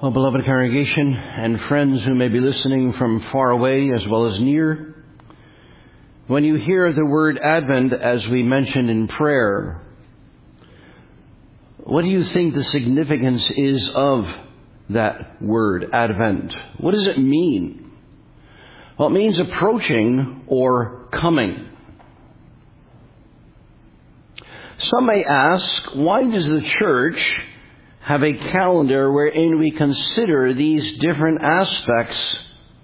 Well, beloved congregation and friends who may be listening from far away as well as near, when you hear the word Advent, as we mentioned in prayer, what do you think the significance is of that word, Advent? What does it mean? Well, it means approaching or coming. Some may ask, why does the church have a calendar wherein we consider these different aspects,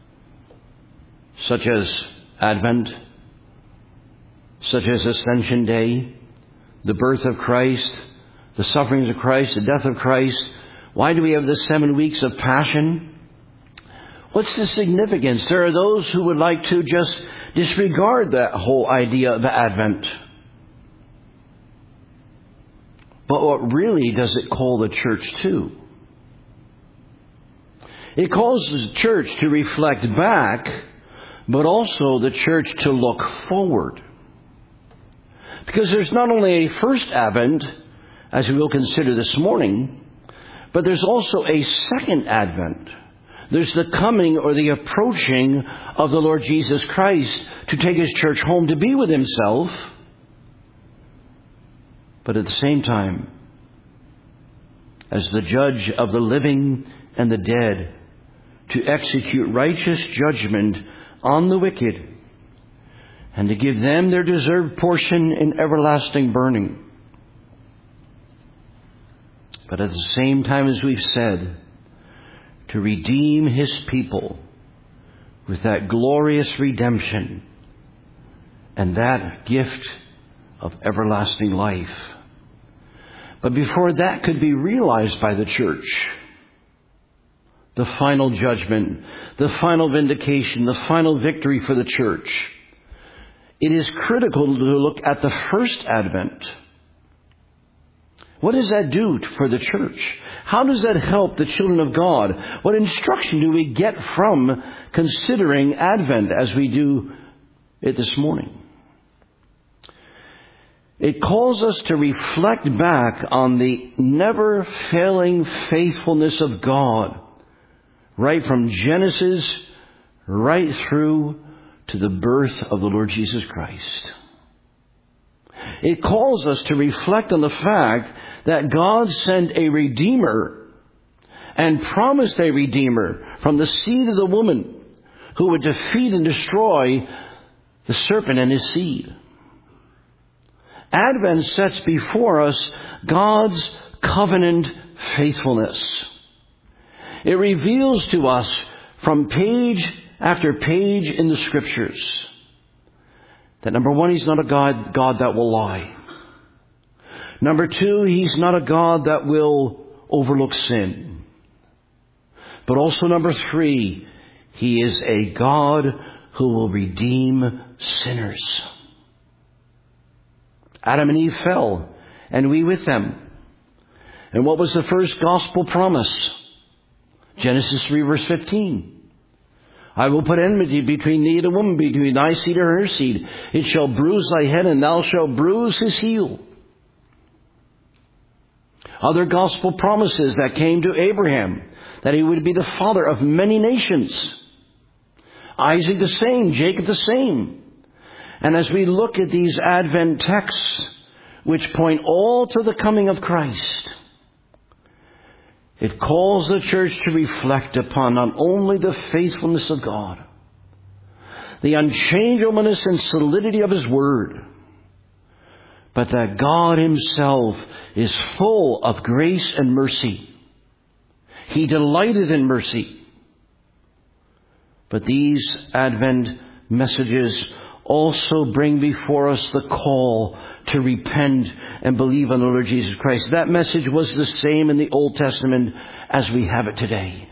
such as Advent, such as Ascension Day, the birth of Christ, the sufferings of Christ, the death of Christ? Why do we have the 7 weeks of Passion? What's the significance? There are those who would like to just disregard that whole idea of Advent. But what really does it call the church to? It calls the church to reflect back, but also the church to look forward. Because there's not only a first Advent, as we will consider this morning, but there's also a second Advent. There's the coming or the approaching of the Lord Jesus Christ to take His church home to be with Himself. But at the same time, as the judge of the living and the dead, to execute righteous judgment on the wicked and to give them their deserved portion in everlasting burning. But at the same time, as we've said, to redeem His people with that glorious redemption and that gift of everlasting life. But before that could be realized by the church, the final judgment, the final vindication, the final victory for the church, it is critical to look at the first Advent. What does that do for the church? How does that help the children of God? What instruction do we get from considering Advent as we do it this morning? It calls us to reflect back on the never-failing faithfulness of God, right from Genesis right through to the birth of the Lord Jesus Christ. It calls us to reflect on the fact that God sent a Redeemer and promised a Redeemer from the seed of the woman who would defeat and destroy the serpent and his seed. Advent sets before us God's covenant faithfulness. It reveals to us from page after page in the Scriptures that number one, He's not a God that will lie. Number two, He's not a God that will overlook sin. But also number three, He is a God who will redeem sinners. Adam and Eve fell, and we with them. And what was the first gospel promise? Genesis 3 verse 15. I will put enmity between thee and the woman, between thy seed and her seed. It shall bruise thy head, and thou shalt bruise his heel. Other gospel promises that came to Abraham, that he would be the father of many nations. Isaac the same, Jacob the same. And as we look at these Advent texts, which point all to the coming of Christ, it calls the church to reflect upon not only the faithfulness of God, the unchangeableness and solidity of His Word, but that God Himself is full of grace and mercy. He delighted in mercy. But these Advent messages also bring before us the call to repent and believe on the Lord Jesus Christ. That message was the same in the Old Testament as we have it today.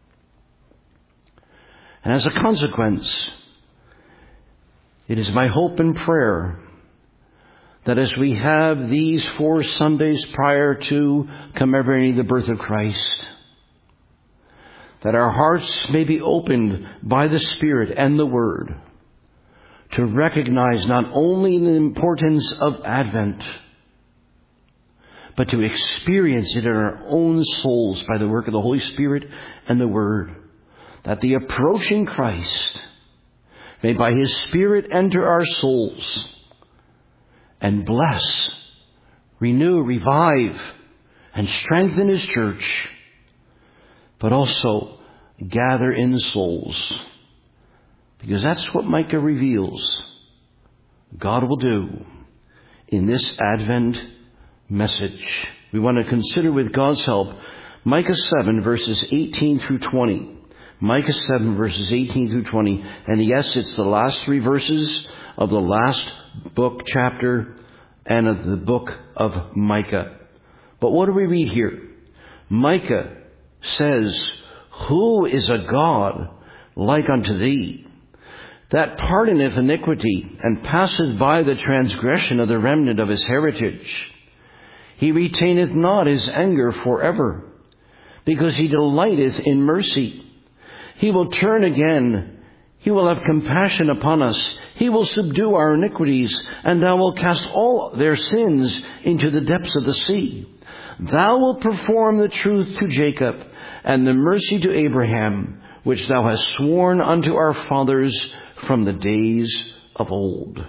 And as a consequence, it is my hope and prayer that as we have these 4 Sundays prior to commemorating the birth of Christ, that our hearts may be opened by the Spirit and the Word to recognize not only the importance of Advent, but to experience it in our own souls by the work of the Holy Spirit and the Word, that the approaching Christ may by His Spirit enter our souls and bless, renew, revive, and strengthen His church, but also gather in souls. Because that's what Micah reveals God will do in this Advent message. We want to consider with God's help Micah 7 verses 18 through 20. Micah 7 verses 18 through 20. And yes, it's the last 3 verses of the last book, chapter, and of the book of Micah. But what do we read here? Micah says, "Who is a God like unto thee, that pardoneth iniquity, and passeth by the transgression of the remnant of his heritage? He retaineth not his anger forever, because he delighteth in mercy. He will turn again. He will have compassion upon us. He will subdue our iniquities, and thou wilt cast all their sins into the depths of the sea. Thou wilt perform the truth to Jacob, and the mercy to Abraham, which thou hast sworn unto our fathers from the days of old."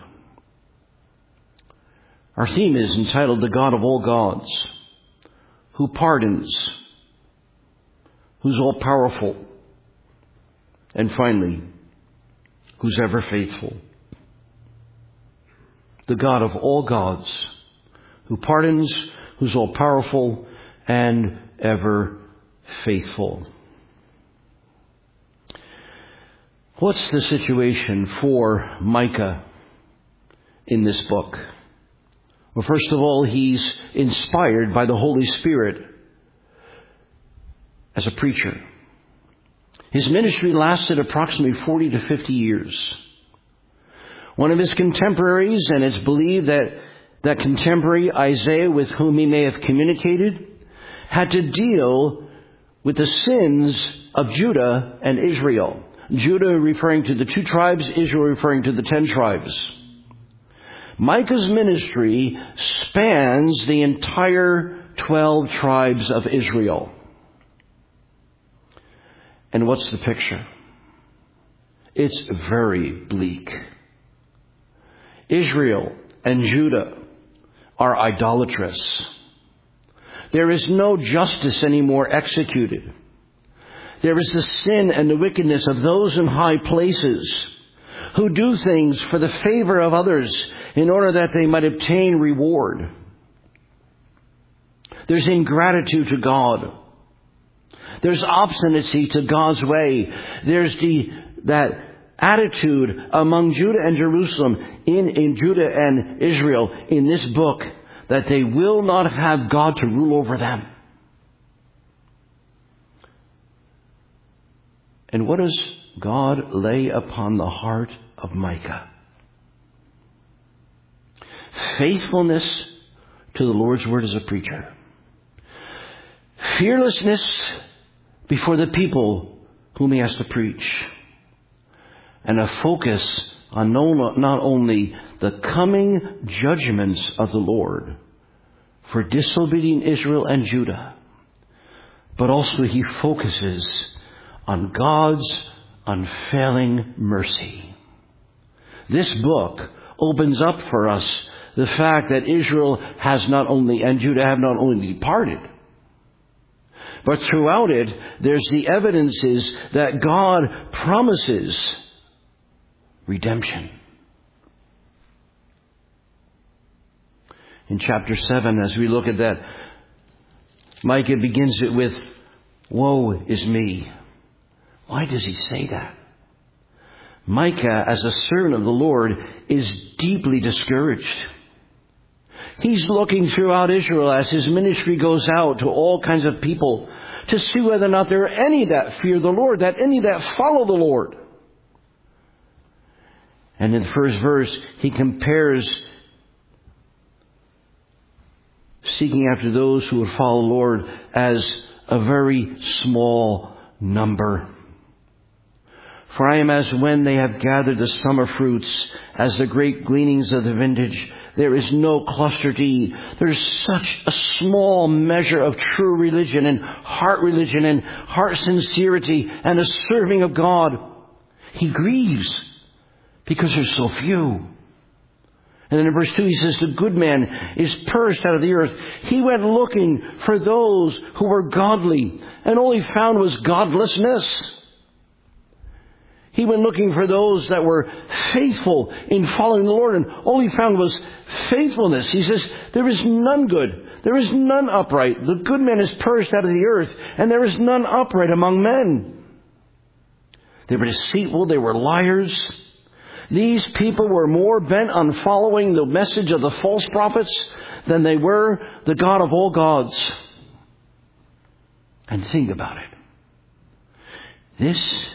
Our theme is entitled "The God of all gods, who pardons, who's all-powerful, and finally, who's ever faithful." The God of all gods, who pardons, who's all-powerful, and ever faithful. What's the situation for Micah in this book? Well, first of all, he's inspired by the Holy Spirit as a preacher. His ministry lasted approximately 40 to 50 years. One of his contemporaries, and it's believed that contemporary Isaiah, with whom he may have communicated, had to deal with the sins of Judah and Israel. Judah referring to the 2 tribes, Israel referring to the 10 tribes. Micah's ministry spans the entire 12 tribes of Israel. And what's the picture? It's very bleak. Israel and Judah are idolatrous. There is no justice anymore executed. There is the sin and the wickedness of those in high places who do things for the favor of others in order that they might obtain reward. There's ingratitude to God. There's obstinacy to God's way. There's that attitude among Judah and Jerusalem, in Judah and Israel in this book, that they will not have God to rule over them. And what does God lay upon the heart of Micah? Faithfulness to the Lord's word as a preacher. Fearlessness before the people whom he has to preach. And a focus on not only the coming judgments of the Lord for disobedient Israel and Judah, but also he focuses on God's unfailing mercy. This book opens up for us the fact that Israel has not only, and Judah have not only departed, but throughout it, there's the evidences that God promises redemption. In chapter 7, as we look at that, Micah begins it with, "Woe is me." Why does he say that? Micah, as a servant of the Lord, is deeply discouraged. He's looking throughout Israel as his ministry goes out to all kinds of people to see whether or not there are any that fear the Lord, that any that follow the Lord. And in the first verse, he compares seeking after those who would follow the Lord as a very small number. "For I am as when they have gathered the summer fruits, as the great gleanings of the vintage. there is no cluster to eat. There's such a small measure of true religion and heart sincerity and a serving of God. He grieves because there's so few. And then in verse 2 he says, the good man is purged out of the earth. He went looking for those who were godly, and all he found was godlessness. He went looking for those that were faithful in following the Lord, and all he found was faithfulness. He says, there is none good. There is none upright. The good man is purged out of the earth, and there is none upright among men. They were deceitful. They were liars. These people were more bent on following the message of the false prophets than they were the God of all gods. And think about it.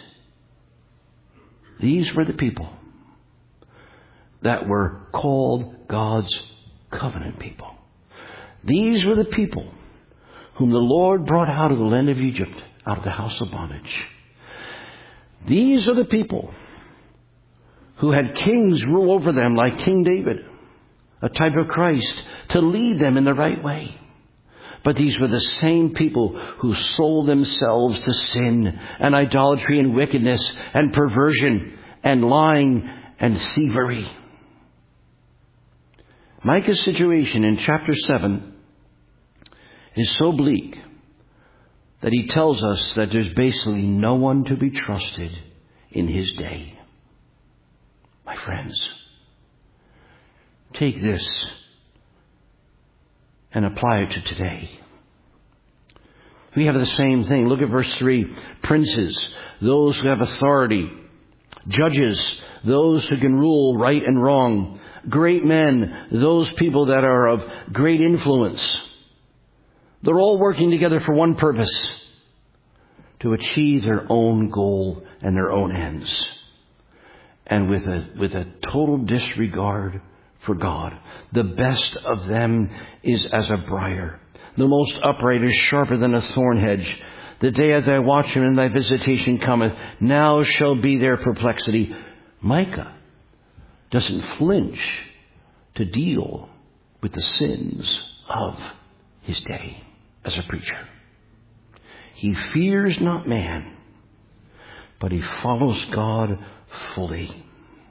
These were the people that were called God's covenant people. These were the people whom the Lord brought out of the land of Egypt, out of the house of bondage. These are the people who had kings rule over them like King David, a type of Christ, to lead them in the right way. But these were the same people who sold themselves to sin and idolatry and wickedness and perversion and lying and thievery. Micah's situation in chapter 7 is so bleak that he tells us that there's basically no one to be trusted in his day. My friends, take this and apply it to today. We have the same thing. Look at verse 3. Princes, those who have authority. Judges, those who can rule right and wrong. Great men, those people that are of great influence. They're all working together for one purpose: to achieve their own goal and their own ends. And with a total disregard for God. The best of them is as a briar. The most upright is sharper than a thorn hedge. The day of thy watchman and thy visitation cometh. Now shall be their perplexity. Micah doesn't flinch to deal with the sins of his day as a preacher. He fears not man, but he follows God fully.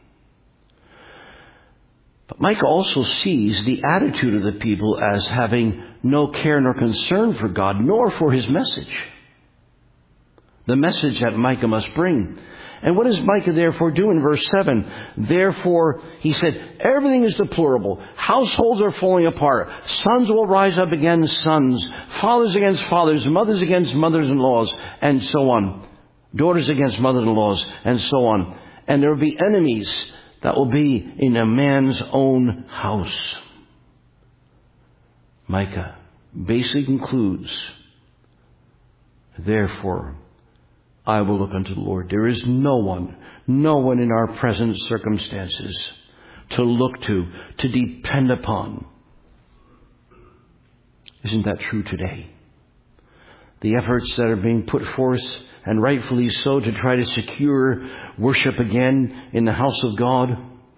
But Micah also sees the attitude of the people as having no care nor concern for God, nor for his message. The message that Micah must bring. And what does Micah therefore do in verse 7? Therefore, he said, everything is deplorable. Households are falling apart. Sons will rise up against sons. Fathers against fathers. Mothers against mothers-in-laws. And so on. Daughters against mothers-in-laws. And so on. And there will be enemies that will be in a man's own house. Micah basically concludes, therefore, I will look unto the Lord. There is no one in our present circumstances to look to depend upon. Isn't that true today? The efforts that are being put forth, and rightfully so, to try to secure worship again in the house of God.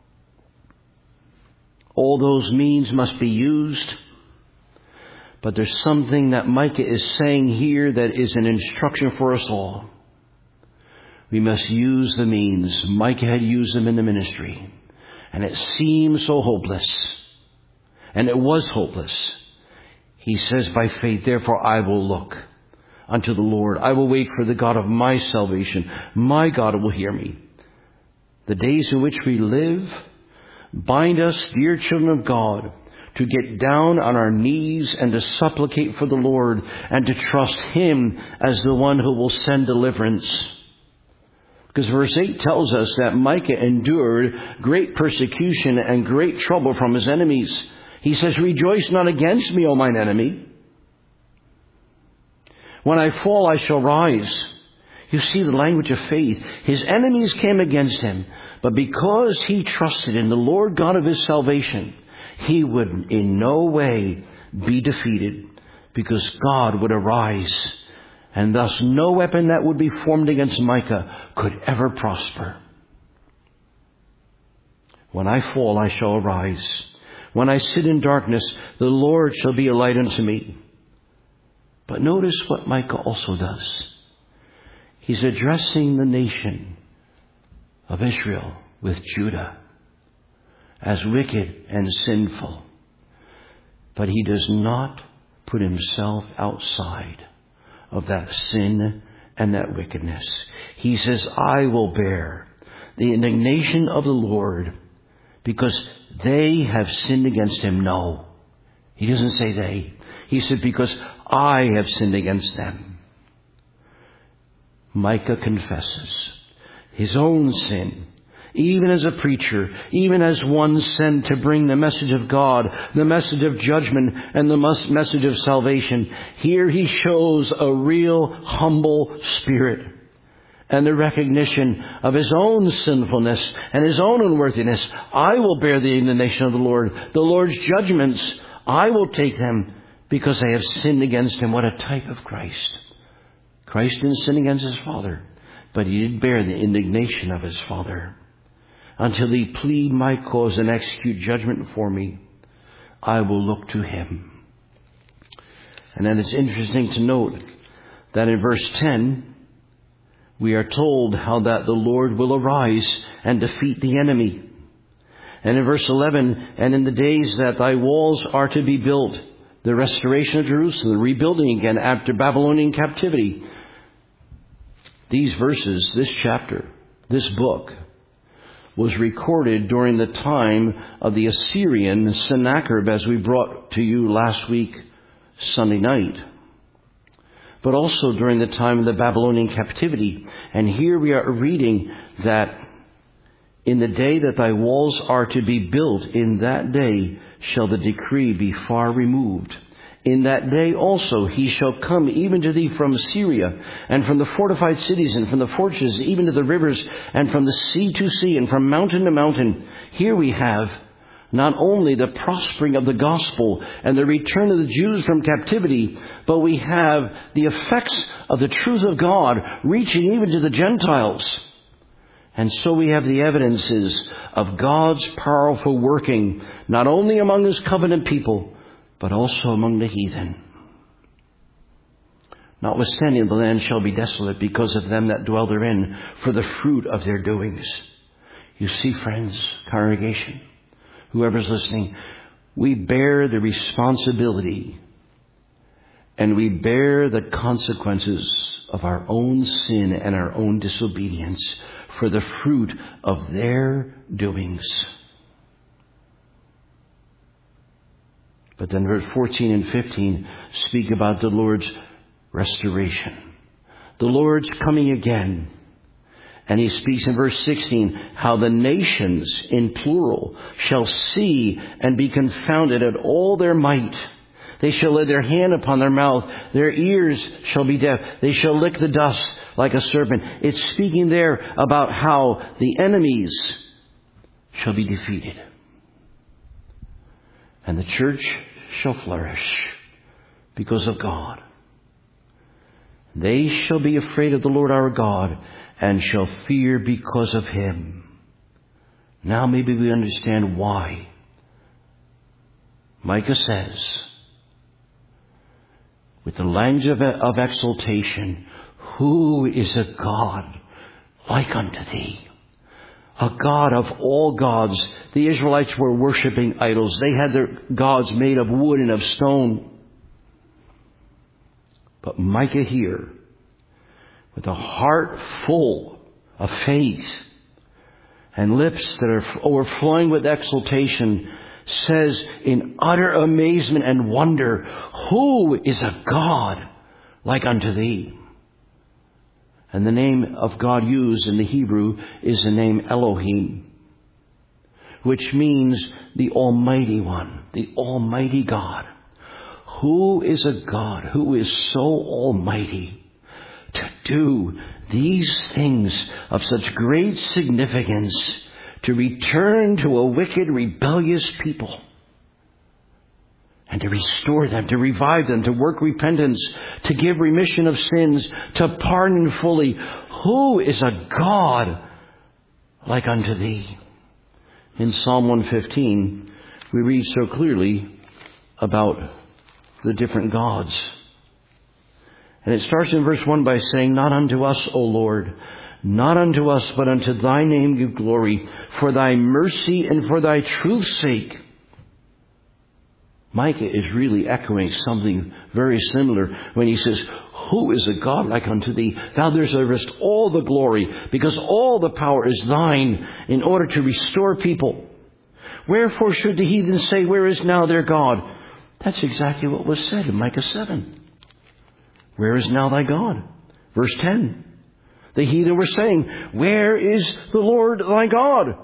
All those means must be used. But there's something that Micah is saying here that is an instruction for us all. We must use the means. Micah had used them in the ministry. And it seemed so hopeless. And it was hopeless. He says by faith, therefore I will look unto the Lord. I will wait for the God of my salvation. My God will hear me. The days in which we live bind us, dear children of God, to get down on our knees and to supplicate for the Lord and to trust Him as the one who will send deliverance. Because verse 8 tells us that Micah endured great persecution and great trouble from his enemies. He says, rejoice not against me, O mine enemy. When I fall, I shall rise. You see the language of faith. His enemies came against him, but because he trusted in the Lord God of his salvation, he would in no way be defeated, because God would arise. And thus no weapon that would be formed against Micah could ever prosper. When I fall, I shall arise. When I sit in darkness, the Lord shall be a light unto me. But notice what Micah also does. He's addressing the nation of Israel with Judah as wicked and sinful. But he does not put himself outside of that sin and that wickedness. He says, I will bear the indignation of the Lord because they have sinned against him. No, he doesn't say they. He said, because I have sinned against them. Micah confesses his own sin, even as a preacher, even as one sent to bring the message of God, the message of judgment, and the message of salvation. Here he shows a real humble spirit and the recognition of his own sinfulness and his own unworthiness. I will bear the indignation of the Lord. The Lord's judgments, I will take them because I have sinned against him. What a type of Christ. Christ didn't sin against his Father, but he did bear the indignation of his Father. Until he plead my cause and execute judgment for me, I will look to him. And then it's interesting to note that in verse 10, we are told how that the Lord will arise and defeat the enemy. And in verse 11, and in the days that thy walls are to be built, the restoration of Jerusalem, the rebuilding again after Babylonian captivity. These verses, this chapter, this book, was recorded during the time of the Assyrian Sennacherib, as we brought to you last week, Sunday night. But also during the time of the Babylonian captivity. And here we are reading that in the day that thy walls are to be built, in that day shall the decree be far removed. In that day also he shall come even to thee from Syria, and from the fortified cities, and from the fortresses, even to the rivers, and from the sea to sea, and from mountain to mountain. Here we have not only the prospering of the gospel and the return of the Jews from captivity, but we have the effects of the truth of God reaching even to the Gentiles. And so we have the evidences of God's powerful working, not only among his covenant people, but also among the heathen. Notwithstanding, the land shall be desolate because of them that dwell therein, for the fruit of their doings. You see, friends, congregation, whoever's listening, we bear the responsibility and we bear the consequences of our own sin and our own disobedience for the fruit of their doings. But then verse 14 and 15 speak about the Lord's restoration. The Lord's coming again. And he speaks in verse 16, how the nations, in plural, shall see and be confounded at all their might. They shall lay their hand upon their mouth. Their ears shall be deaf. They shall lick the dust like a serpent. It's speaking there about how the enemies shall be defeated. And the church shall flourish because of God. They shall be afraid of the Lord our God and shall fear because of him. Now maybe we understand why. Micah says, with the language of exaltation, who is a God like unto thee? A God of all gods. The Israelites were worshiping idols. They had their gods made of wood and of stone. But Micah here, with a heart full of faith and lips that are overflowing with exultation, says in utter amazement and wonder, who is a God like unto thee? And the name of God used in the Hebrew is the name Elohim, which means the Almighty One, the Almighty God. Who is a God who is so almighty to do these things of such great significance, to return to a wicked, rebellious people and to restore them, to revive them, to work repentance, to give remission of sins, to pardon fully? Who is a God like unto thee? In Psalm 115, we read so clearly about the different gods. And it starts in verse 1 by saying, "Not unto us, O Lord, not unto us, but unto thy name give glory, for thy mercy and for thy truth's sake." Micah is really echoing something very similar when he says, "Who is a God like unto thee? Thou deservest all the glory, because all the power is thine in order to restore people. Wherefore should the heathen say, where is now their God?" That's exactly what was said in Micah 7. Where is now thy God? Verse 10. The heathen were saying, where is the Lord thy God?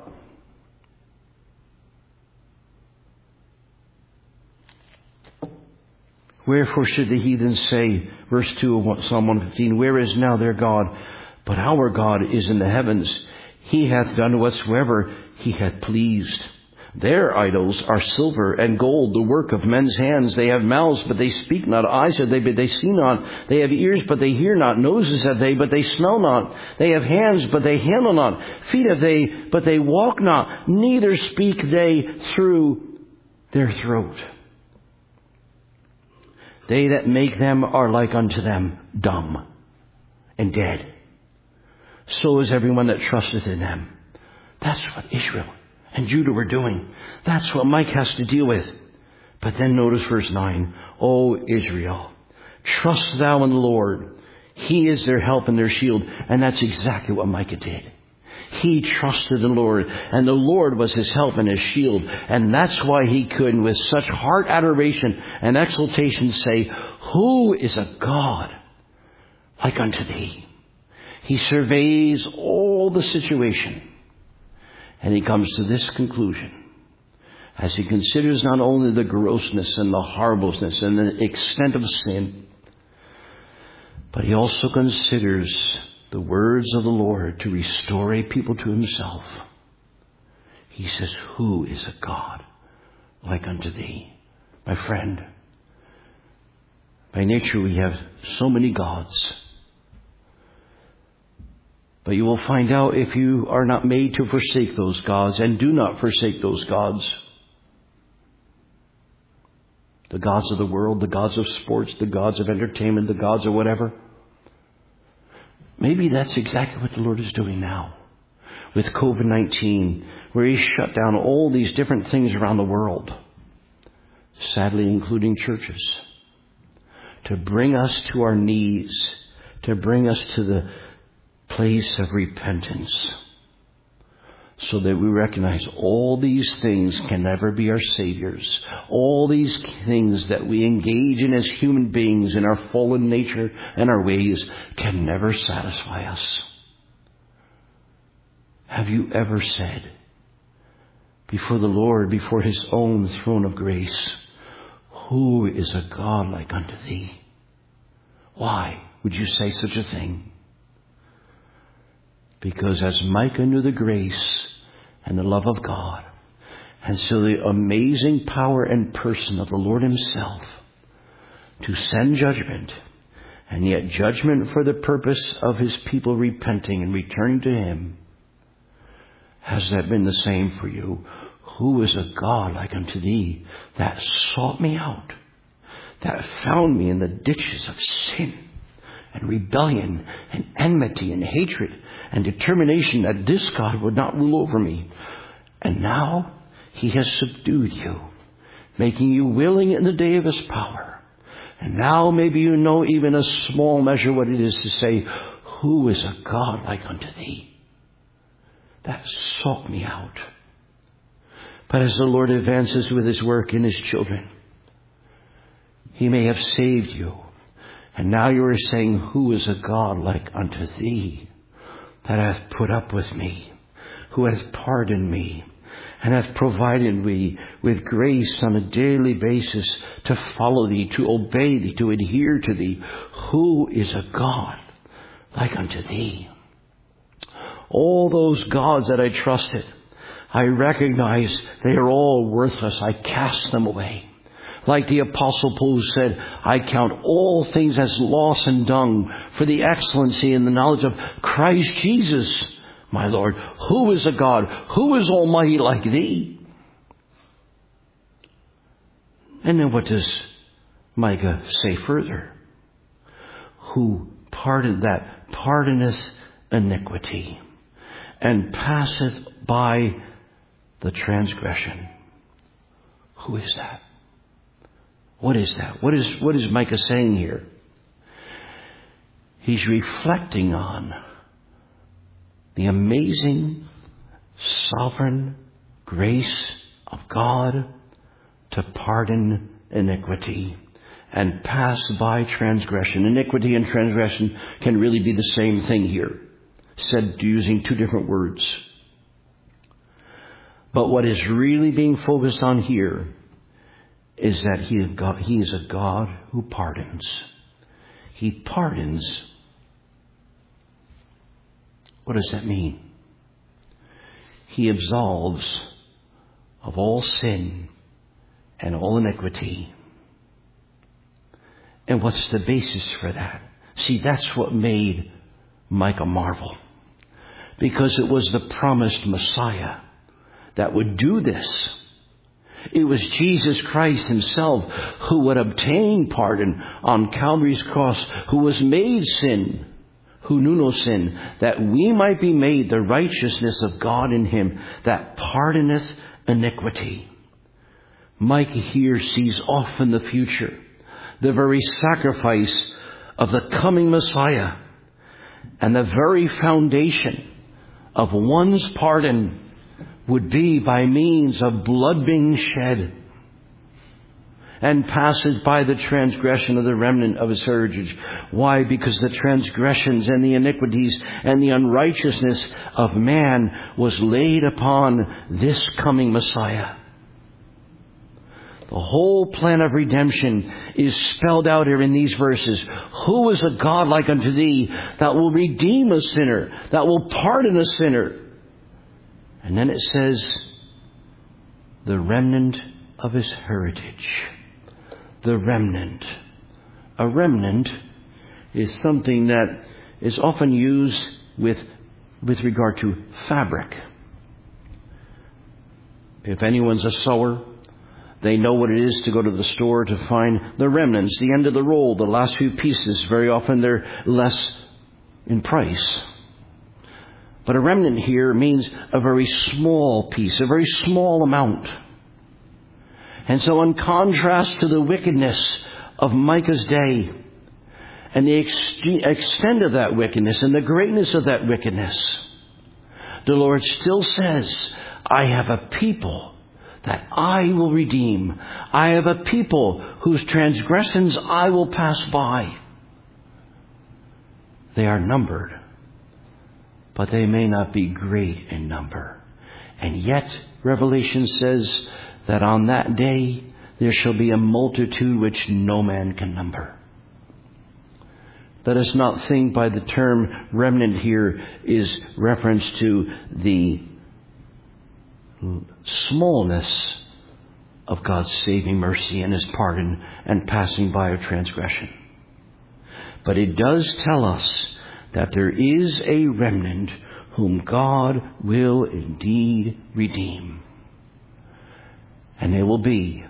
Wherefore should the heathen say, verse 2 of Psalm 115, where is now their God? But our God is in the heavens. He hath done whatsoever he hath pleased. Their idols are silver and gold, the work of men's hands. They have mouths, but they speak not. Eyes have they, but they see not. They have ears, but they hear not. Noses have they, but they smell not. They have hands, but they handle not. Feet have they, but they walk not. Neither speak they through their throat. They that make them are like unto them, dumb and dead. So is everyone that trusteth in them. That's what Israel and Judah were doing. That's what Micah has to deal with. But then notice verse 9. O Israel, trust thou in the Lord. He is their help and their shield. And that's exactly what Micah did. He trusted the Lord, and the Lord was his help and his shield. And that's why he could, with such heart adoration and exultation, say, who is a God like unto thee? He surveys all the situation, and he comes to this conclusion as he considers not only the grossness and the horribleness and the extent of sin, but he also considers the words of the Lord to restore a people to himself. He says, who is a God like unto thee? My friend, by nature we have so many gods. But you will find out if you are not made to forsake those gods, and do not forsake those gods. The gods of the world, the gods of sports, the gods of entertainment, the gods of whatever. Maybe that's exactly what the Lord is doing now with COVID-19, where He's shut down all these different things around the world, sadly including churches, to bring us to our knees, to bring us to the place of repentance, so that we recognize all these things can never be our saviors. All these things that we engage in as human beings in our fallen nature and our ways can never satisfy us. Have you ever said before the Lord, before His own throne of grace, who is a God like unto thee? Why would you say such a thing? Because as Micah knew the grace and the love of God, and so the amazing power and person of the Lord Himself to send judgment, and yet judgment for the purpose of His people repenting and returning to Him, has that been the same for you? Who is a God like unto thee, that sought me out, that found me in the ditches of sin and rebellion and enmity and hatred and determination that this God would not rule over me. And now He has subdued you, making you willing in the day of His power. And now maybe you know even a small measure what it is to say, who is a God like unto thee, that sought me out? But as the Lord advances with His work in His children, He may have saved you. And now you are saying, who is a God like unto thee, that hath put up with me, who hath pardoned me, and hath provided me with grace on a daily basis to follow thee, to obey thee, to adhere to thee. Who is a God like unto thee? All those gods that I trusted, I recognize they are all worthless. I cast them away. Like the Apostle Paul said, I count all things as loss and dung for the excellency and the knowledge of Christ Jesus, my Lord. Who is a God? Who is almighty like thee? And then what does Micah say further? Who pardoneth iniquity, and passeth by the transgression. Who is that? What is that? What is Micah saying here? He's reflecting on the amazing sovereign grace of God to pardon iniquity and pass by transgression. Iniquity and transgression can really be the same thing here, said using two different words. But what is really being focused on here is that He is a God who pardons. He pardons. What does that mean? He absolves of all sin and all iniquity. And what's the basis for that? See, that's what made Micah marvel. Because it was the promised Messiah that would do this. It was Jesus Christ Himself who would obtain pardon on Calvary's cross, who was made sin, who knew no sin, that we might be made the righteousness of God in Him, that pardoneth iniquity. Micah here sees off in the future the very sacrifice of the coming Messiah and the very foundation of one's pardon would be by means of blood being shed and passes by the transgression of the remnant of His heritage. Why? Because the transgressions and the iniquities and the unrighteousness of man was laid upon this coming Messiah. The whole plan of redemption is spelled out here in these verses. Who is a God like unto thee that will redeem a sinner, that will pardon a sinner? And then it says, the remnant of His heritage. The remnant. A remnant is something that is often used with regard to fabric. If anyone's a sewer, they know what it is to go to the store to find the remnants, the end of the roll, the last few pieces. Very often they're less in price. But a remnant here means a very small piece, a very small amount. And so in contrast to the wickedness of Micah's day and the extent of that wickedness and the greatness of that wickedness, the Lord still says, I have a people that I will redeem. I have a people whose transgressions I will pass by. They are numbered, but they may not be great in number. And yet, Revelation says that on that day there shall be a multitude which no man can number. Let us not think by the term remnant here is reference to the smallness of God's saving mercy and His pardon and passing by of transgression. But it does tell us that there is a remnant whom God will indeed redeem. And they will be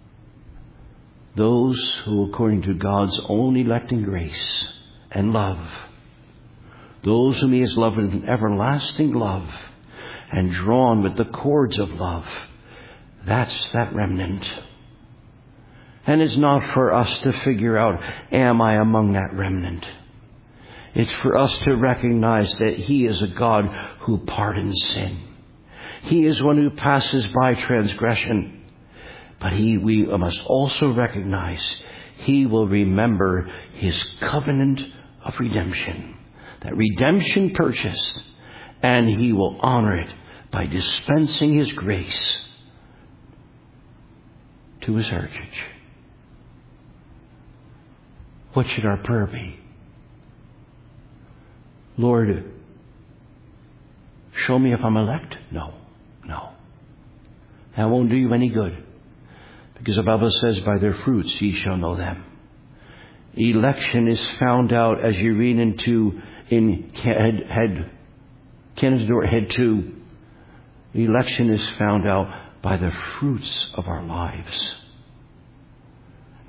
those who, according to God's own electing grace and love, those whom He has loved with an everlasting love and drawn with the cords of love, that's that remnant. And it's not for us to figure out, am I among that remnant? It's for us to recognize that He is a God who pardons sin. He is one who passes by transgression. But we must also recognize He will remember His covenant of redemption. That redemption purchased. And He will honor it by dispensing His grace to His heritage. What should our prayer be? Lord, show me if I'm elect? No. That won't do you any good. Because the Bible says, by their fruits ye shall know them. Election is found out as you read in Kennedy Head 2. Election is found out by the fruits of our lives.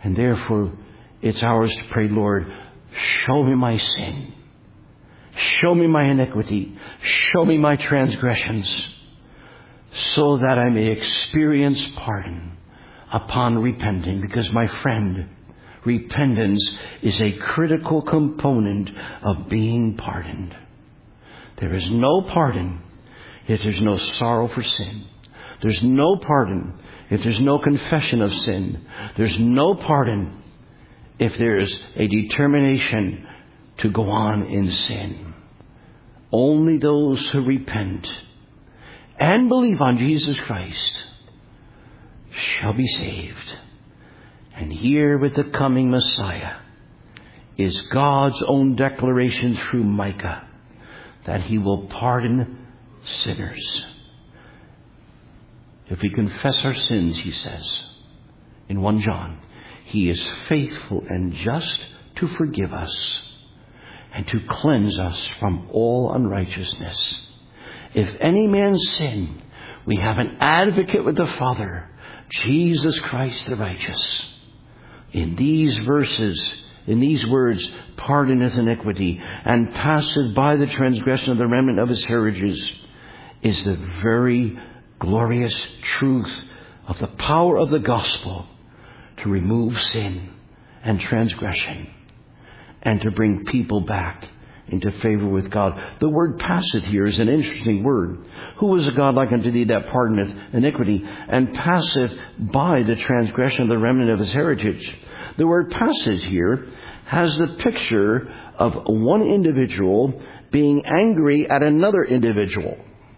And therefore, it's ours to pray, Lord, show me my sin. Show me my iniquity. Show me my transgressions, so that I may experience pardon upon repenting. Because, my friend, repentance is a critical component of being pardoned. There is no pardon if there's no sorrow for sin. There's no pardon if there's no confession of sin. There's no pardon if there's a determination to go on in sin. Only those who repent and believe on Jesus Christ shall be saved. And here with the coming Messiah is God's own declaration through Micah that He will pardon sinners. If we confess our sins, He says in 1 John, He is faithful and just to forgive us and to cleanse us from all unrighteousness. If any man sin, we have an advocate with the Father, Jesus Christ the righteous. In these verses, in these words, pardoneth iniquity and passeth by the transgression of the remnant of his heritage, is the very glorious truth of the power of the gospel to remove sin and transgression and to bring people back into favor with God. The word passeth here is an interesting word. Who is a God like unto thee that pardoneth iniquity and passeth by the transgression of the remnant of his heritage? The word passeth here has the picture of one individual being angry at another individual.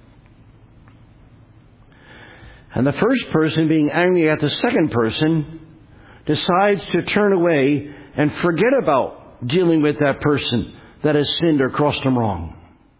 And the first person, being angry at the second person, decides to turn away and forget about dealing with that person that has sinned or crossed him wrong.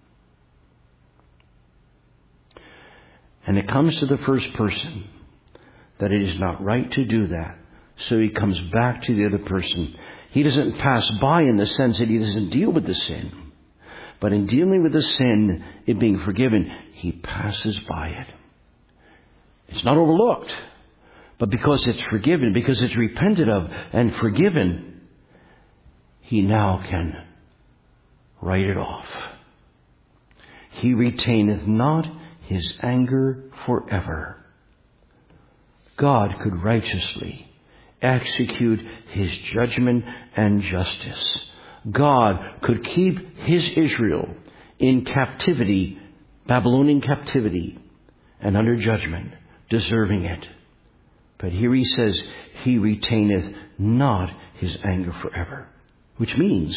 And it comes to the first person that it is not right to do that. So he comes back to the other person. He doesn't pass by in the sense that he doesn't deal with the sin. But in dealing with the sin, it being forgiven, he passes by it. It's not overlooked. But because it's forgiven, because it's repented of and forgiven, he now can write it off. He retaineth not his anger forever. God could righteously execute his judgment and justice. God could keep his Israel in captivity, Babylonian captivity, and under judgment, deserving it. But here he says, he retaineth not his anger forever. Which means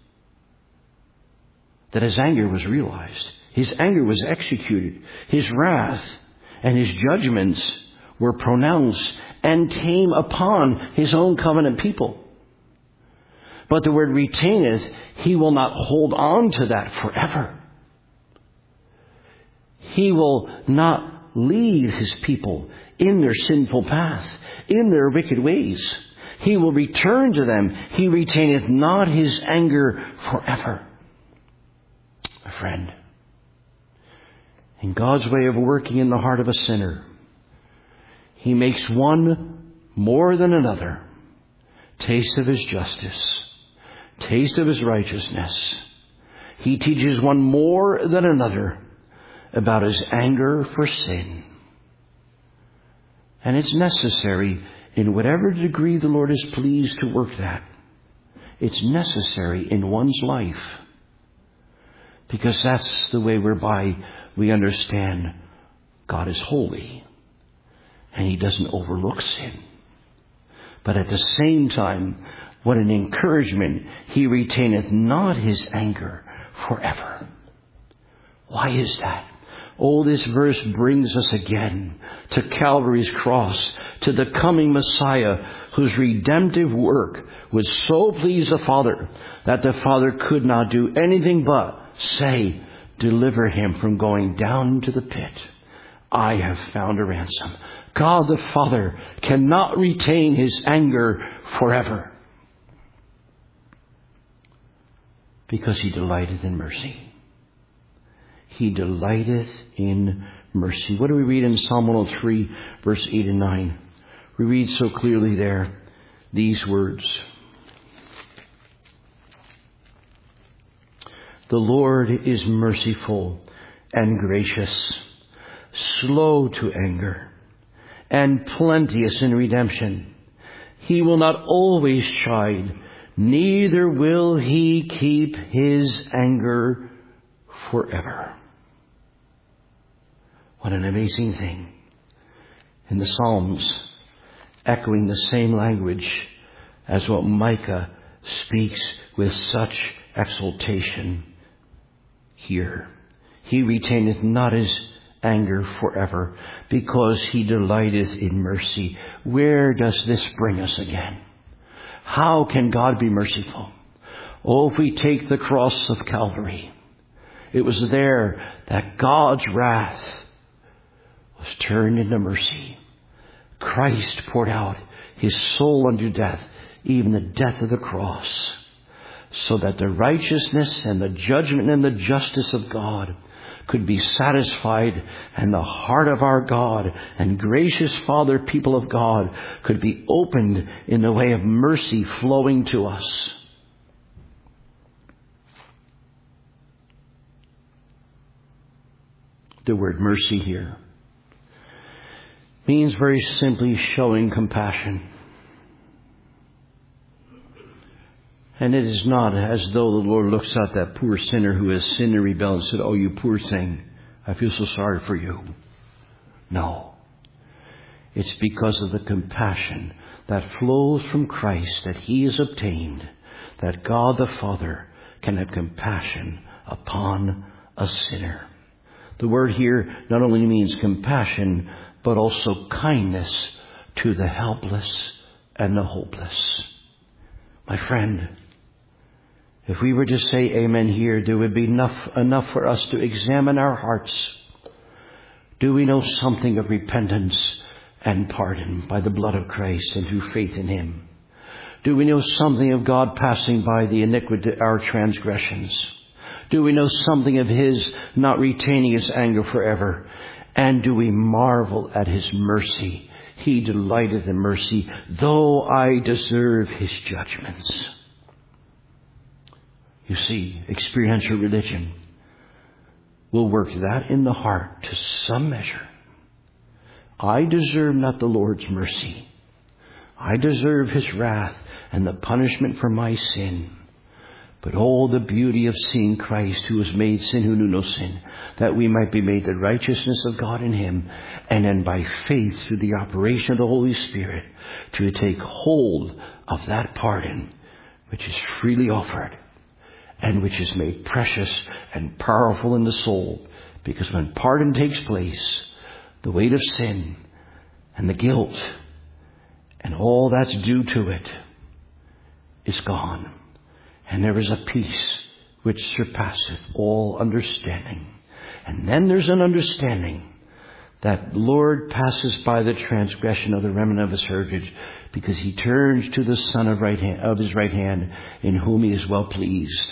that his anger was realized. His anger was executed. His wrath and his judgments were pronounced and came upon his own covenant people. But the word retaineth, he will not hold on to that forever. He will not leave his people in their sinful path, in their wicked ways. He will return to them. He retaineth not his anger forever. My friend, in God's way of working in the heart of a sinner, he makes one more than another taste of his justice, taste of his righteousness. He teaches one more than another about his anger for sin. And it's necessary, in whatever degree the Lord is pleased to work that, it's necessary in one's life. Because that's the way whereby we understand God is holy. And he doesn't overlook sin. But at the same time, what an encouragement. He retaineth not his anger forever. Why is that? Oh, this verse brings us again to Calvary's cross, to the coming Messiah, whose redemptive work would so please the Father that the Father could not do anything but say, deliver him from going down to the pit. I have found a ransom. God the Father cannot retain his anger forever, because he delighteth in mercy. He delighteth in mercy. What do we read in Psalm 103, verse 8 and 9? We read so clearly there, these words. The Lord is merciful and gracious, slow to anger, and plenteous in redemption. He will not always chide, neither will he keep his anger forever. What an amazing thing. In the Psalms, echoing the same language as what Micah speaks with such exultation here. He retaineth not his anger forever, because he delighteth in mercy. Where does this bring us again? How can God be merciful? Oh, if we take the cross of Calvary, it was there that God's wrath was turned into mercy. Christ poured out his soul unto death, even the death of the cross, so that the righteousness and the judgment and the justice of God could be satisfied, and the heart of our God and gracious Father, people of God, could be opened in the way of mercy flowing to us. The word mercy here means very simply showing compassion. And it is not as though the Lord looks at that poor sinner who has sinned and rebelled and said, "Oh, you poor thing, I feel so sorry for you." No. It's because of the compassion that flows from Christ that he has obtained, that God the Father can have compassion upon a sinner. The word here not only means compassion, but also kindness to the helpless and the hopeless. My friend, if we were to say amen here, there would be enough for us to examine our hearts. Do we know something of repentance and pardon by the blood of Christ and through faith in him? Do we know something of God passing by the iniquity, our transgressions? Do we know something of his not retaining his anger forever? And do we marvel at his mercy? He delighteth in mercy, though I deserve his judgments. You see, experiential religion will work that in the heart to some measure. I deserve not the Lord's mercy. I deserve his wrath and the punishment for my sin. But all the beauty of seeing Christ, who was made sin, who knew no sin, that we might be made the righteousness of God in him, and then by faith through the operation of the Holy Spirit to take hold of that pardon which is freely offered and which is made precious and powerful in the soul. Because when pardon takes place, the weight of sin and the guilt and all that's due to it is gone. And there is a peace which surpasseth all understanding. And then there's an understanding that Lord passes by the transgression of the remnant of his heritage, because he turns to the Son of his right hand, in whom he is well pleased.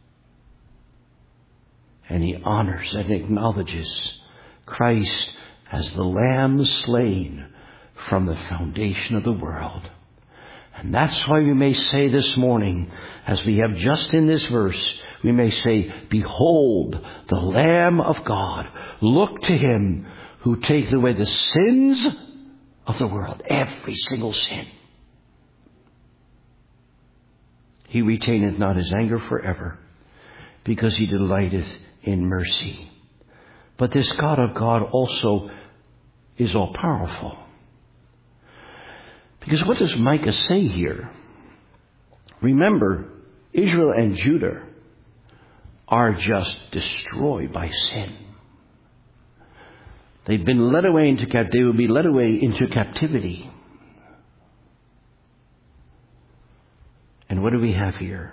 And he honors and acknowledges Christ as the Lamb slain from the foundation of the world. And that's why we may say this morning, as we have just in this verse, we may say, "Behold, the Lamb of God. Look to him who taketh away the sins of the world." Every single sin. He retaineth not his anger forever, because he delighteth in mercy. But this God of God also is all powerful. Because what does Micah say here? Remember, Israel and Judah are just destroyed by sin. They've been led away into captivity. They will be led away into captivity. And what do we have here?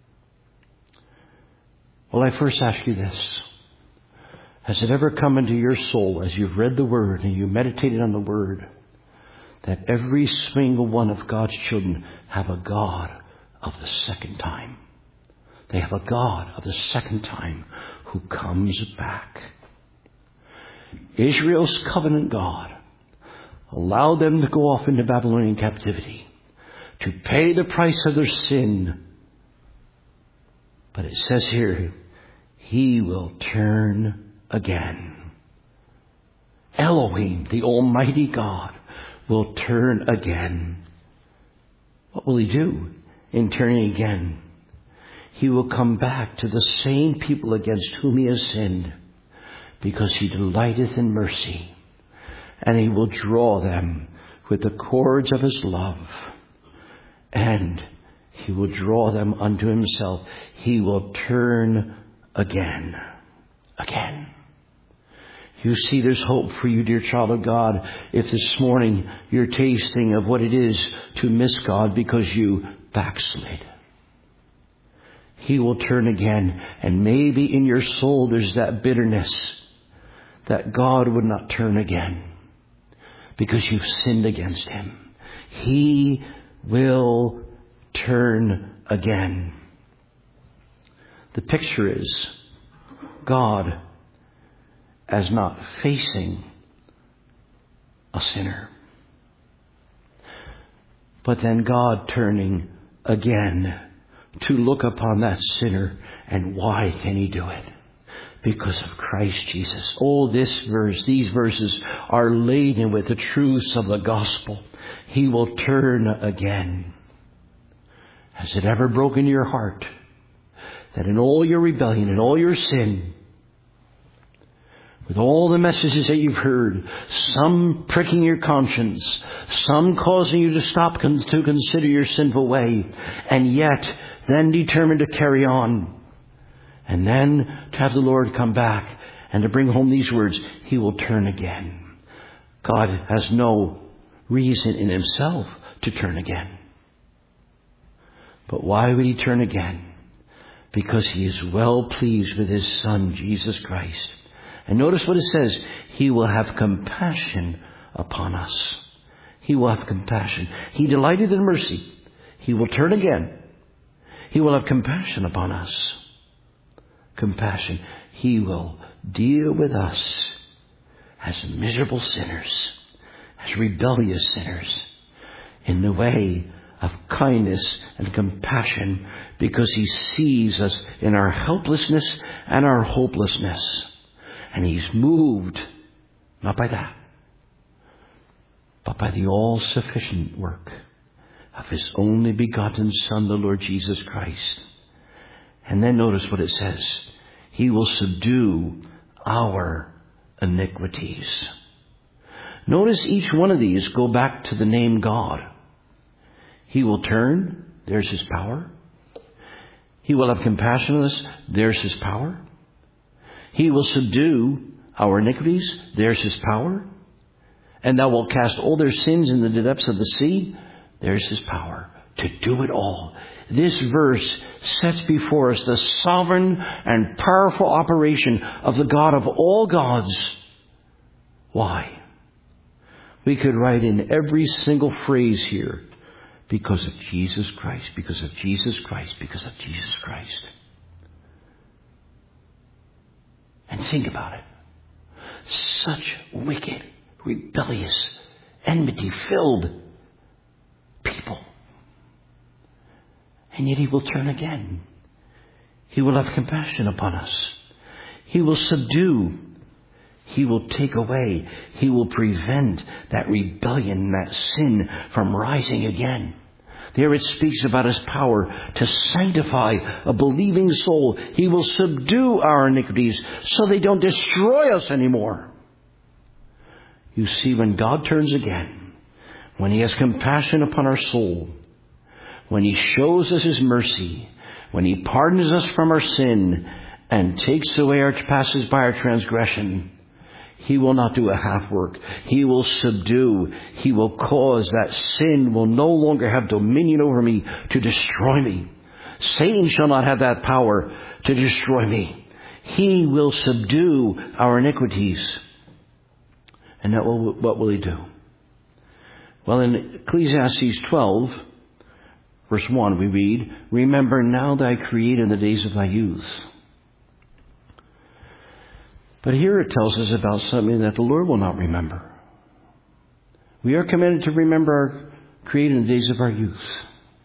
Well, I first ask you this. Has it ever come into your soul as you've read the Word and you meditated on the Word, that every single one of God's children have a God of the second time? They have a God of the second time who comes back. Israel's covenant God allowed them to go off into Babylonian captivity. to pay the price of their sin. But it says here, He will turn again. Elohim, the Almighty God, will turn again. What will He do in turning again? He will come back to the same people against whom He has sinned, because He delighteth in mercy, and He will draw them with the cords of His love, and He will draw them unto Himself. He will turn again. Again. You see, there's hope for you, dear child of God, if this morning you're tasting of what it is to miss God because you backslid. He will turn again, and maybe in your soul there's that bitterness that God would not turn again because you've sinned against Him. He will turn again. The picture is God as not facing a sinner, but then God turning again to look upon that sinner. And why can He do it? Because of Christ Jesus. Oh, these verses are laden with the truths of the gospel. He will turn again. Has it ever broken your heart that in all your rebellion and all your sin, with all the messages that you've heard, some pricking your conscience, some causing you to stop to consider your sinful way, and yet then determined to carry on, and then to have the Lord come back and to bring home these words, He will turn again. God has no reason in Himself to turn again. But why would He turn again? Because He is well pleased with His Son, Jesus Christ. And notice what it says. He will have compassion upon us. He will have compassion. He delighted in mercy. He will turn again. He will have compassion upon us. Compassion. He will deal with us as miserable sinners, as rebellious sinners, in the way of kindness and compassion, because He sees us in our helplessness and our hopelessness. And He's moved, not by that, but by the all-sufficient work of His only begotten Son, the Lord Jesus Christ. And then notice what it says. He will subdue our iniquities. Notice each one of these go back to the name God. He will turn. There's His power. He will have compassion on us. There's His power. He will subdue our iniquities. There's His power. And thou wilt cast all their sins into the depths of the sea. There's His power to do it all. This verse sets before us the sovereign and powerful operation of the God of all gods. Why? We could write in every single phrase here, because of Jesus Christ, because of Jesus Christ, because of Jesus Christ. And think about it. Such wicked, rebellious, enmity-filled people. And yet He will turn again. He will have compassion upon us. He will subdue. He will take away. He will prevent that rebellion, that sin from rising again. There it speaks about His power to sanctify a believing soul. He will subdue our iniquities so they don't destroy us anymore. You see, when God turns again, when He has compassion upon our soul, when He shows us His mercy, when He pardons us from our sin and takes away passes by our transgression, He will not do a half work. He will subdue. He will cause that sin will no longer have dominion over me to destroy me. Satan shall not have that power to destroy me. He will subdue our iniquities. And what will He do? Well, in Ecclesiastes 12, verse 1, we read, "Remember now thy Creator in the days of thy youth." But here it tells us about something that the Lord will not remember. We are commanded to remember our created in the days of our youth.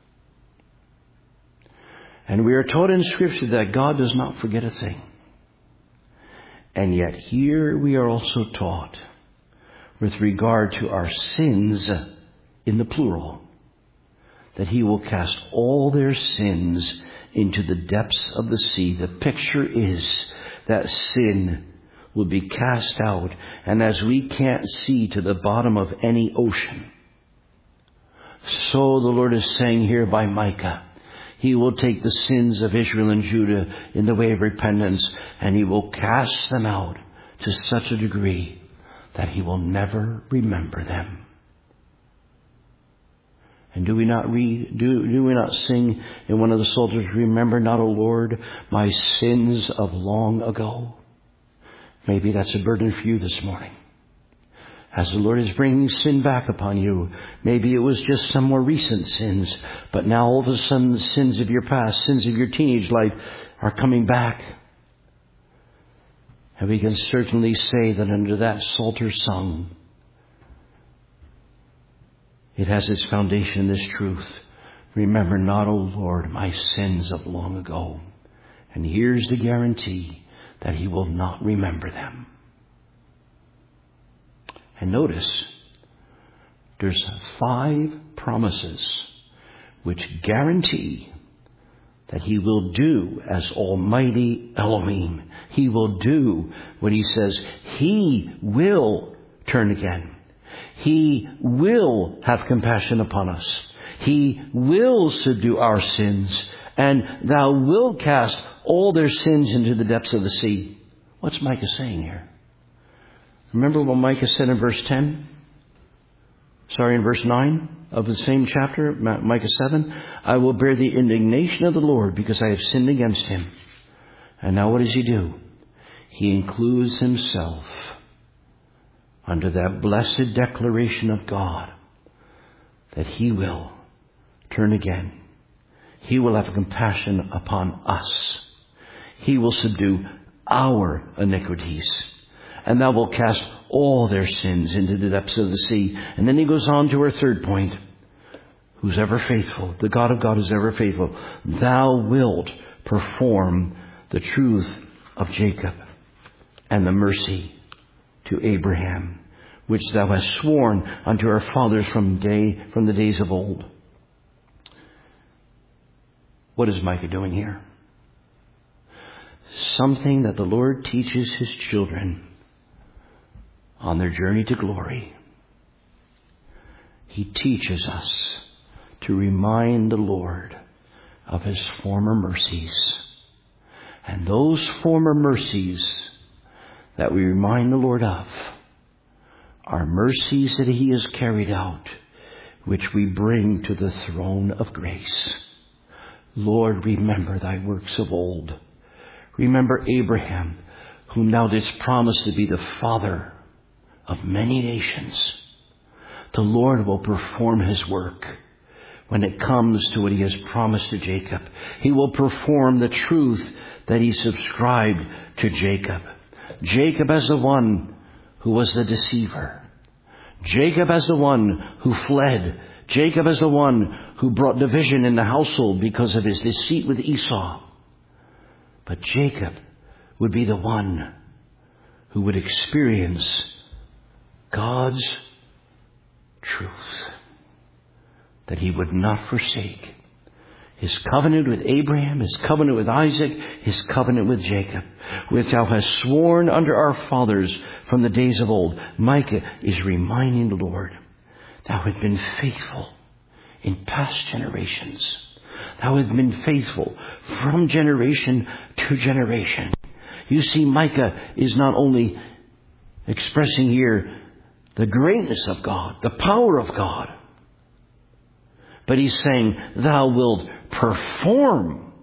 And we are taught in Scripture that God does not forget a thing. And yet here we are also taught with regard to our sins in the plural, that He will cast all their sins into the depths of the sea. The picture is that sin will be cast out, and as we can't see to the bottom of any ocean, so the Lord is saying here by Micah, He will take the sins of Israel and Judah in the way of repentance, and He will cast them out to such a degree that He will never remember them. And do we not read, do we not sing in one of the Psalters, remember not, O Lord, my sins of long ago? Maybe that's a burden for you this morning. As the Lord is bringing sin back upon you, maybe it was just some more recent sins, but now all of a sudden the sins of your past, sins of your teenage life are coming back. And we can certainly say that under that Psalter sung, it has its foundation in this truth. Remember not, O Lord, my sins of long ago. And here's the guarantee that He will not remember them. And notice, there's 5 promises which guarantee that He will do as Almighty Elohim. He will do what He says. He will turn again. He will have compassion upon us. He will subdue our sins. And thou wilt cast all their sins into the depths of the sea. What's Micah saying here? Remember what Micah said in verse 10? In verse 9 of the same chapter, Micah 7. I will bear the indignation of the Lord because I have sinned against Him. And now what does He do? He includes Himself under that blessed declaration of God that He will turn again. He will have compassion upon us. He will subdue our iniquities. And thou wilt cast all their sins into the depths of the sea. And then he goes on to our third point. Who's ever faithful. The God of God is ever faithful. Thou wilt perform the truth of Jacob and the mercy to Abraham, which thou hast sworn unto our fathers from the days of old. What is Micah doing here? Something that the Lord teaches His children on their journey to glory. He teaches us to remind the Lord of His former mercies. And those former mercies that we remind the Lord of are mercies that He has carried out, which we bring to the throne of grace. Lord, remember thy works of old. Remember Abraham, whom thou didst promise to be the father of many nations. The Lord will perform His work when it comes to what He has promised to Jacob. He will perform the truth that He subscribed to Jacob. Jacob as the one who was the deceiver. Jacob as the one who fled. Jacob as the one who brought division in the household because of his deceit with Esau. But Jacob would be the one who would experience God's truth, that He would not forsake His covenant with Abraham, His covenant with Isaac, His covenant with Jacob, which thou hast sworn unto our fathers from the days of old. Micah is reminding the Lord, thou hast been faithful in past generations. Thou hast been faithful from generation to generation. You see, Micah is not only expressing here the greatness of God, the power of God, but he's saying, thou wilt perform.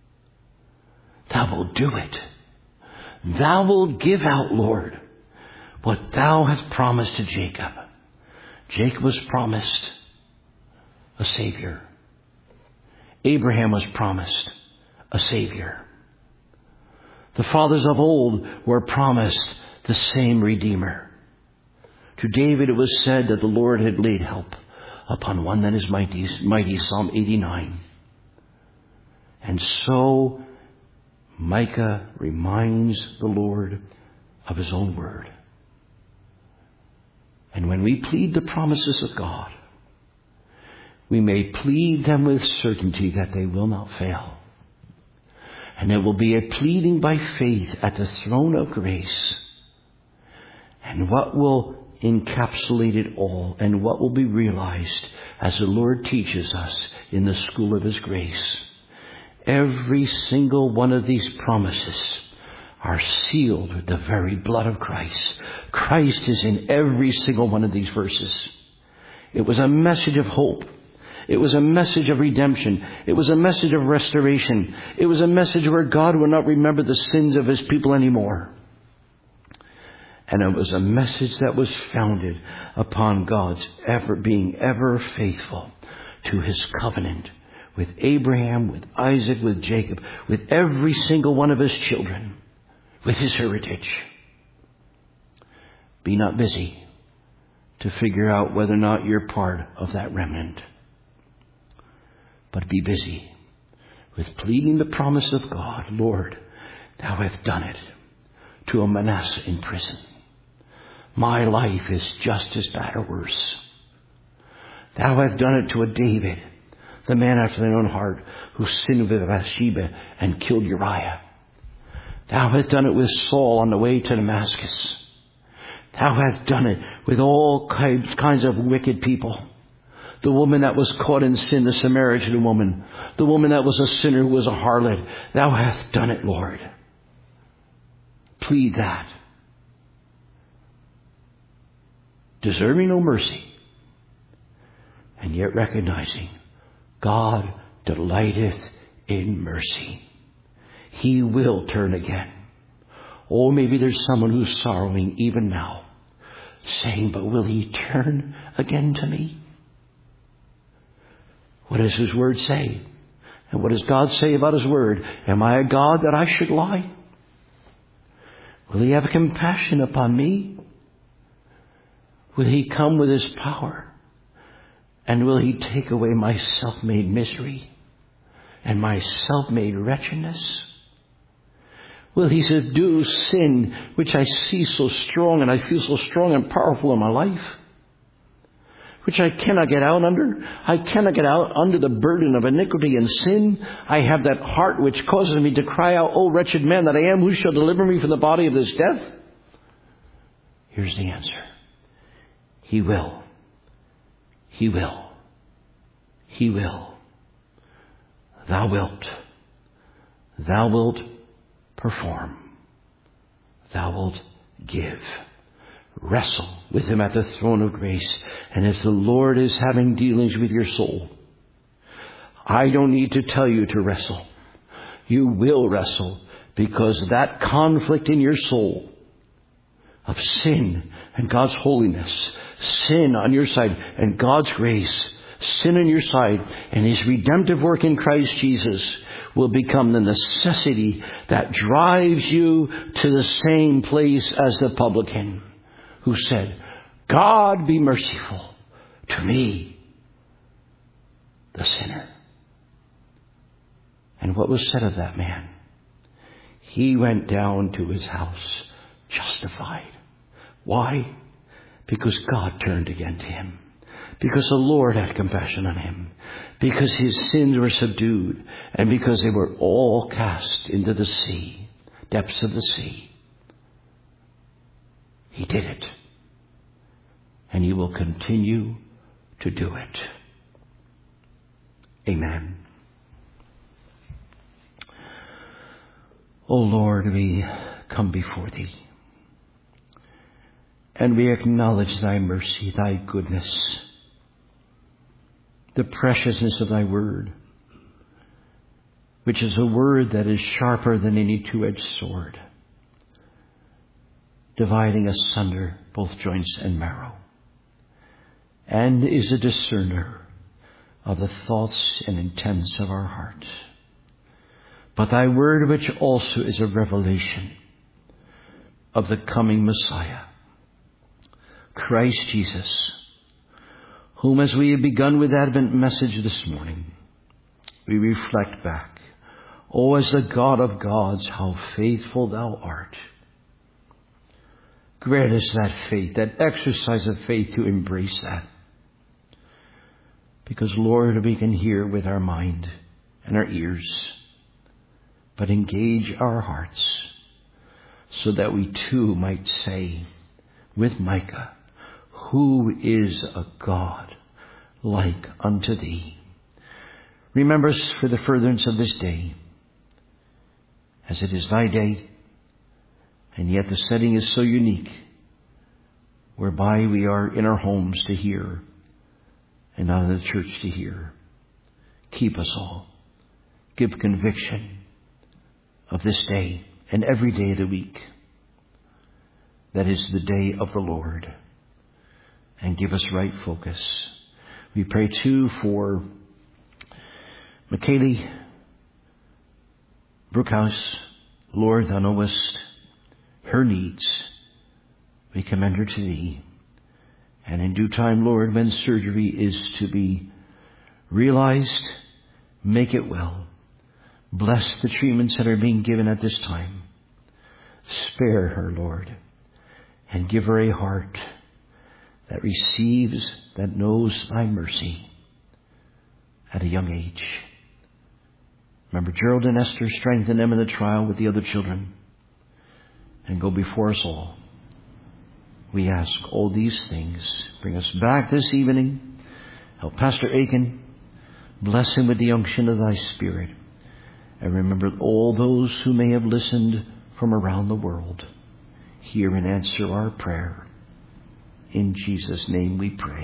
Thou wilt do it. Thou wilt give out, Lord, what thou hast promised to Jacob. Jacob was promised a Savior. Abraham was promised a Savior. The fathers of old were promised the same Redeemer. To David it was said that the Lord had laid help upon one that is mighty, Psalm 89. And so Micah reminds the Lord of his own word. And when we plead the promises of God, we may plead them with certainty that they will not fail. And it will be a pleading by faith at the throne of grace. And what will encapsulate it all, and what will be realized as the Lord teaches us in the school of his grace. Every single one of these promises are sealed with the very blood of Christ. Christ is in every single one of these verses. It was a message of hope. It was a message of redemption. It was a message of restoration. It was a message where God will not remember the sins of his people anymore. And it was a message that was founded upon God's being ever faithful to his covenant with Abraham, with Isaac, with Jacob, with every single one of his children, with his heritage. Be not busy to figure out whether or not you're part of that remnant. But be busy with pleading the promise of God. Lord, thou hast done it to a Manasseh in prison. My life is just as bad or worse. Thou hast done it to a David, the man after thine own heart, who sinned with Bathsheba and killed Uriah. Thou hast done it with Saul on the way to Damascus. Thou hast done it with all kinds of wicked people. The woman that was caught in sin, the Samaritan woman. The woman that was a sinner who was a harlot. Thou hast done it, Lord. Plead that. Deserving no mercy, and yet recognizing God delighteth in mercy. He will turn again. Oh, maybe there's someone who's sorrowing even now, saying, but will he turn again to me? What does his word say? And what does God say about his word? Am I a God that I should lie? Will he have compassion upon me? Will he come with his power? And will he take away my self-made misery and my self-made wretchedness? Will he subdue sin, which I see so strong and I feel so strong and powerful in my life, which I cannot get out under? I cannot get out under the burden of iniquity and sin. I have that heart which causes me to cry out, O wretched man that I am, who shall deliver me from the body of this death? Here's the answer. He will. He will. He will. Thou wilt. Thou wilt perform. Thou wilt give. Wrestle with him at the throne of grace. And if the Lord is having dealings with your soul, I don't need to tell you to wrestle. You will wrestle, because that conflict in your soul of sin and God's holiness, sin on your side and God's grace, sin on your side and his redemptive work in Christ Jesus will become the necessity that drives you to the same place as the publican who said, God be merciful to me, the sinner. And what was said of that man? He went down to his house justified. Why? Because God turned again to him. Because the Lord had compassion on him. Because his sins were subdued. And because they were all cast into the sea, depths of the sea. He did it. And he will continue to do it. Amen. O Lord, we come before thee. And we acknowledge thy mercy, thy goodness, the preciousness of thy word, which is a word that is sharper than any two-edged sword, dividing asunder both joints and marrow, and is a discerner of the thoughts and intents of our heart. But thy word, which also is a revelation of the coming Messiah, Christ Jesus, whom, as we have begun with Advent message this morning, we reflect back. Oh, as the God of gods, how faithful thou art. Grant us that faith, that exercise of faith to embrace that. Because, Lord, we can hear with our mind and our ears, but engage our hearts so that we too might say with Micah, who is a God like unto thee? Remember us for the furtherance of this day, as it is thy day, and yet the setting is so unique, whereby we are in our homes to hear and not in the church to hear. Keep us all. Give conviction of this day and every day of the week that is the day of the Lord, and give us right focus. We pray too for McKaylee Brookhouse. Lord, thou knowest her needs. We commend her to thee. And in due time, Lord, when surgery is to be realized, make it well. Bless the treatments that are being given at this time. Spare her, Lord, and give her a heart that receives, that knows thy mercy at a young age. Remember Gerald and Esther, strengthen them in the trial with the other children, and go before us all. We ask all these things. Bring us back this evening. Help Pastor Aiken. Bless him with the unction of thy Spirit. And remember all those who may have listened from around the world. Hear and answer our prayer. In Jesus' name we pray.